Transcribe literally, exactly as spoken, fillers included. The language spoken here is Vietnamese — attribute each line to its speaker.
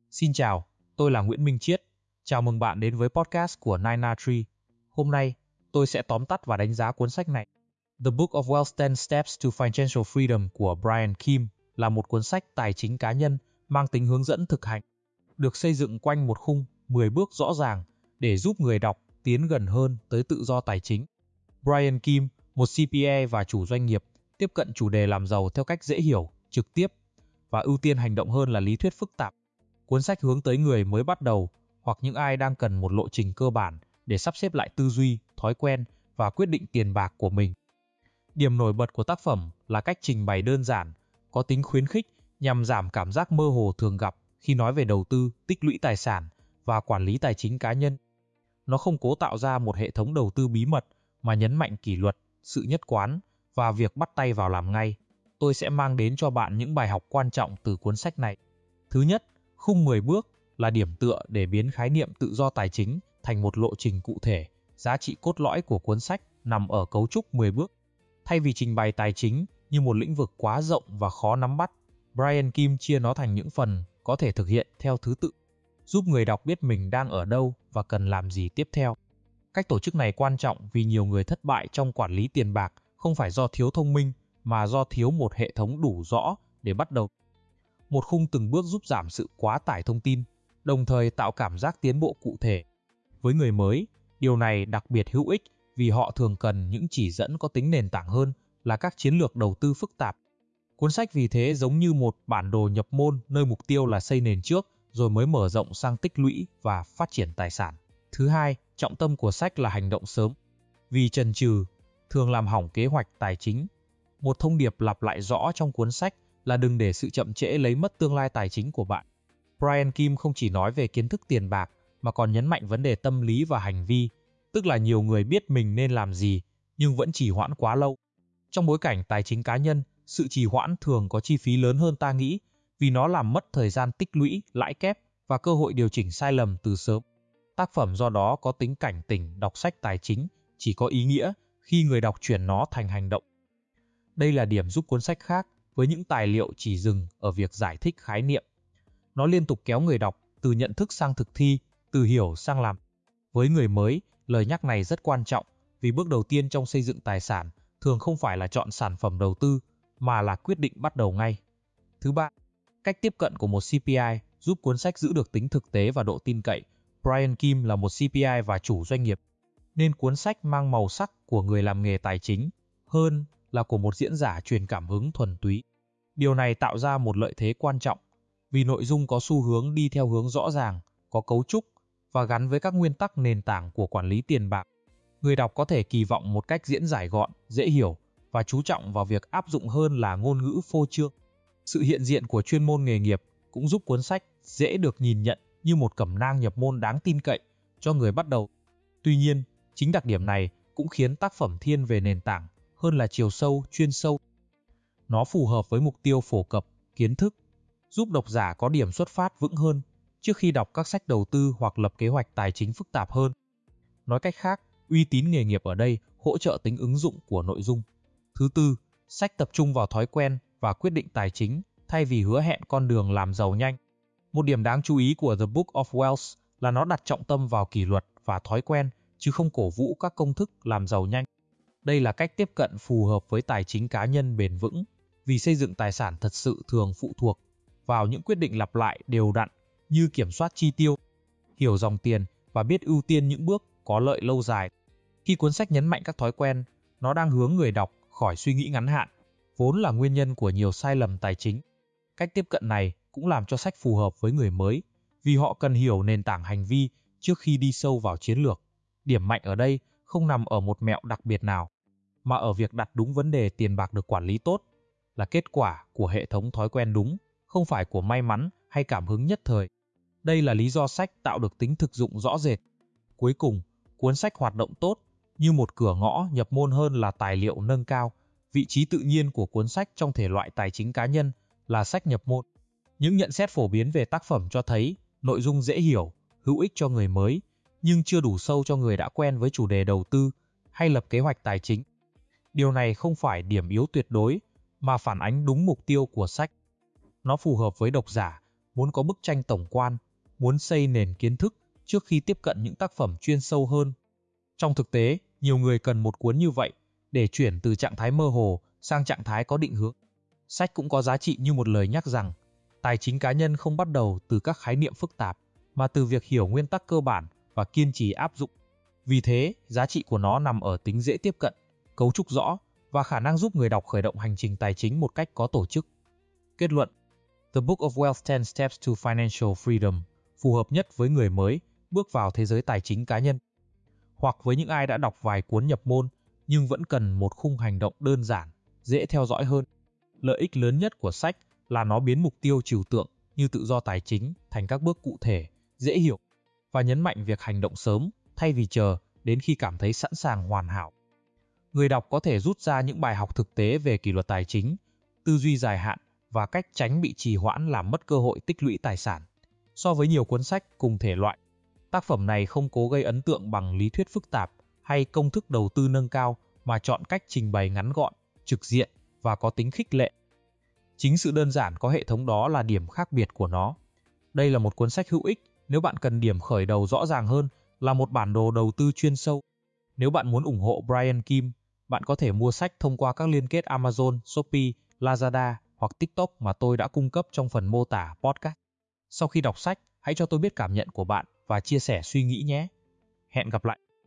Speaker 1: Xin chào, tôi là Nguyễn Minh Chiết. Chào mừng bạn đến với podcast của Nine A Tree. Hôm nay, tôi sẽ tóm tắt và đánh giá cuốn sách này. The Book of Wealth ten Steps to Financial Freedom của Brian Kim là một cuốn sách tài chính cá nhân mang tính hướng dẫn thực hành, được xây dựng quanh một khung mười bước rõ ràng để giúp người đọc tiến gần hơn tới tự do tài chính. Brian Kim, một xê pê a và chủ doanh nghiệp, tiếp cận chủ đề làm giàu theo cách dễ hiểu, trực tiếp và ưu tiên hành động hơn là lý thuyết phức tạp. Cuốn sách hướng tới người mới bắt đầu hoặc những ai đang cần một lộ trình cơ bản để sắp xếp lại tư duy, thói quen và quyết định tiền bạc của mình. Điểm nổi bật của tác phẩm là cách trình bày đơn giản, có tính khuyến khích nhằm giảm cảm giác mơ hồ thường gặp khi nói về đầu tư, tích lũy tài sản và quản lý tài chính cá nhân. Nó không cố tạo ra một hệ thống đầu tư bí mật mà nhấn mạnh kỷ luật, sự nhất quán và việc bắt tay vào làm ngay. Tôi sẽ mang đến cho bạn những bài học quan trọng từ cuốn sách này. Thứ nhất, khung mười bước là điểm tựa để biến khái niệm tự do tài chính thành một lộ trình cụ thể. Giá trị cốt lõi của cuốn sách nằm ở cấu trúc mười bước. Thay vì trình bày tài chính như một lĩnh vực quá rộng và khó nắm bắt, Brian Kim chia nó thành những phần có thể thực hiện theo thứ tự, giúp người đọc biết mình đang ở đâu và cần làm gì tiếp theo. Cách tổ chức này quan trọng vì nhiều người thất bại trong quản lý tiền bạc không phải do thiếu thông minh mà do thiếu một hệ thống đủ rõ để bắt đầu. Một khung từng bước giúp giảm sự quá tải thông tin, đồng thời tạo cảm giác tiến bộ cụ thể. Với người mới, điều này đặc biệt hữu ích vì họ thường cần những chỉ dẫn có tính nền tảng hơn là các chiến lược đầu tư phức tạp. Cuốn sách vì thế giống như một bản đồ nhập môn nơi mục tiêu là xây nền trước rồi mới mở rộng sang tích lũy và phát triển tài sản. Thứ hai, trọng tâm của sách là hành động sớm. Vì chần chừ thường làm hỏng kế hoạch tài chính. Một thông điệp lặp lại rõ trong cuốn sách là đừng để sự chậm trễ lấy mất tương lai tài chính của bạn. Brian Kim không chỉ nói về kiến thức tiền bạc mà còn nhấn mạnh vấn đề tâm lý và hành vi, tức là nhiều người biết mình nên làm gì nhưng vẫn trì hoãn quá lâu. Trong bối cảnh tài chính cá nhân, sự trì hoãn thường có chi phí lớn hơn ta nghĩ vì nó làm mất thời gian tích lũy, lãi kép và cơ hội điều chỉnh sai lầm từ sớm. Tác phẩm do đó có tính cảnh tỉnh đọc sách tài chính chỉ có ý nghĩa khi người đọc chuyển nó thành hành động. Đây là điểm giúp cuốn sách khác với những tài liệu chỉ dừng ở việc giải thích khái niệm. Nó liên tục kéo người đọc từ nhận thức sang thực thi, từ hiểu sang làm. Với người mới, lời nhắc này rất quan trọng vì bước đầu tiên trong xây dựng tài sản thường không phải là chọn sản phẩm đầu tư mà là quyết định bắt đầu ngay. Thứ ba, cách tiếp cận của một xê pê a giúp cuốn sách giữ được tính thực tế và độ tin cậy. Brian Kim là một xê pê a và chủ doanh nghiệp, nên cuốn sách mang màu sắc của người làm nghề tài chính hơn là của một diễn giả truyền cảm hứng thuần túy. Điều này tạo ra một lợi thế quan trọng vì nội dung có xu hướng đi theo hướng rõ ràng, có cấu trúc và gắn với các nguyên tắc nền tảng của quản lý tiền bạc. Người đọc có thể kỳ vọng một cách diễn giải gọn, dễ hiểu và chú trọng vào việc áp dụng hơn là ngôn ngữ phô trương. Sự hiện diện của chuyên môn nghề nghiệp cũng giúp cuốn sách dễ được nhìn nhận như một cẩm nang nhập môn đáng tin cậy cho người bắt đầu. Tuy nhiên, chính đặc điểm này cũng khiến tác phẩm thiên về nền tảng hơn là chiều sâu, chuyên sâu. Nó phù hợp với mục tiêu phổ cập, kiến thức, giúp độc giả có điểm xuất phát vững hơn trước khi đọc các sách đầu tư hoặc lập kế hoạch tài chính phức tạp hơn. Nói cách khác, uy tín nghề nghiệp ở đây hỗ trợ tính ứng dụng của nội dung. Thứ tư, sách tập trung vào thói quen và quyết định tài chính thay vì hứa hẹn con đường làm giàu nhanh. Một điểm đáng chú ý của The Book of Wealth là nó đặt trọng tâm vào kỷ luật và thói quen chứ không cổ vũ các công thức làm giàu nhanh. Đây là cách tiếp cận phù hợp với tài chính cá nhân bền vững vì xây dựng tài sản thật sự thường phụ thuộc vào những quyết định lặp lại đều đặn như kiểm soát chi tiêu, hiểu dòng tiền và biết ưu tiên những bước có lợi lâu dài. Khi cuốn sách nhấn mạnh các thói quen, nó đang hướng người đọc khỏi suy nghĩ ngắn hạn, vốn là nguyên nhân của nhiều sai lầm tài chính. Cách tiếp cận này cũng làm cho sách phù hợp với người mới vì họ cần hiểu nền tảng hành vi trước khi đi sâu vào chiến lược. Điểm mạnh ở đây không nằm ở một mẹo đặc biệt nào, mà ở việc đặt đúng vấn đề tiền bạc được quản lý tốt là kết quả của hệ thống thói quen đúng, không phải của may mắn hay cảm hứng nhất thời. Đây là lý do sách tạo được tính thực dụng rõ rệt. Cuối cùng, cuốn sách hoạt động tốt như một cửa ngõ nhập môn hơn là tài liệu nâng cao. Vị trí tự nhiên của cuốn sách trong thể loại tài chính cá nhân là sách nhập môn. Những nhận xét phổ biến về tác phẩm cho thấy nội dung dễ hiểu, hữu ích cho người mới, nhưng chưa đủ sâu cho người đã quen với chủ đề đầu tư hay lập kế hoạch tài chính. Điều này không phải điểm yếu tuyệt đối, mà phản ánh đúng mục tiêu của sách. Nó phù hợp với độc giả muốn có bức tranh tổng quan, muốn xây nền kiến thức trước khi tiếp cận những tác phẩm chuyên sâu hơn. Trong thực tế, nhiều người cần một cuốn như vậy để chuyển từ trạng thái mơ hồ sang trạng thái có định hướng. Sách cũng có giá trị như một lời nhắc rằng, tài chính cá nhân không bắt đầu từ các khái niệm phức tạp, mà từ việc hiểu nguyên tắc cơ bản và kiên trì áp dụng. Vì thế, giá trị của nó nằm ở tính dễ tiếp cận, cấu trúc rõ và khả năng giúp người đọc khởi động hành trình tài chính một cách có tổ chức. Kết luận: The Book of Wealth ten Steps to Financial Freedom phù hợp nhất với người mới bước vào thế giới tài chính cá nhân, hoặc với những ai đã đọc vài cuốn nhập môn nhưng vẫn cần một khung hành động đơn giản, dễ theo dõi hơn. Lợi ích lớn nhất của sách là nó biến mục tiêu trừu tượng như tự do tài chính thành các bước cụ thể, dễ hiểu, và nhấn mạnh việc hành động sớm thay vì chờ đến khi cảm thấy sẵn sàng hoàn hảo. Người đọc có thể rút ra những bài học thực tế về kỷ luật tài chính, tư duy dài hạn và cách tránh bị trì hoãn làm mất cơ hội tích lũy tài sản. So với nhiều cuốn sách cùng thể loại, tác phẩm này không cố gây ấn tượng bằng lý thuyết phức tạp hay công thức đầu tư nâng cao, mà chọn cách trình bày ngắn gọn, trực diện và có tính khích lệ. Chính sự đơn giản có hệ thống đó là điểm khác biệt của nó. Đây là một cuốn sách hữu ích nếu bạn cần điểm khởi đầu rõ ràng hơn là một bản đồ đầu tư chuyên sâu. Nếu bạn muốn ủng hộ Brian Kim, bạn có thể mua sách thông qua các liên kết Amazon, Shopee, Lazada hoặc TikTok mà tôi đã cung cấp trong phần mô tả podcast. Sau khi đọc sách, hãy cho tôi biết cảm nhận của bạn và chia sẻ suy nghĩ nhé. Hẹn gặp lại!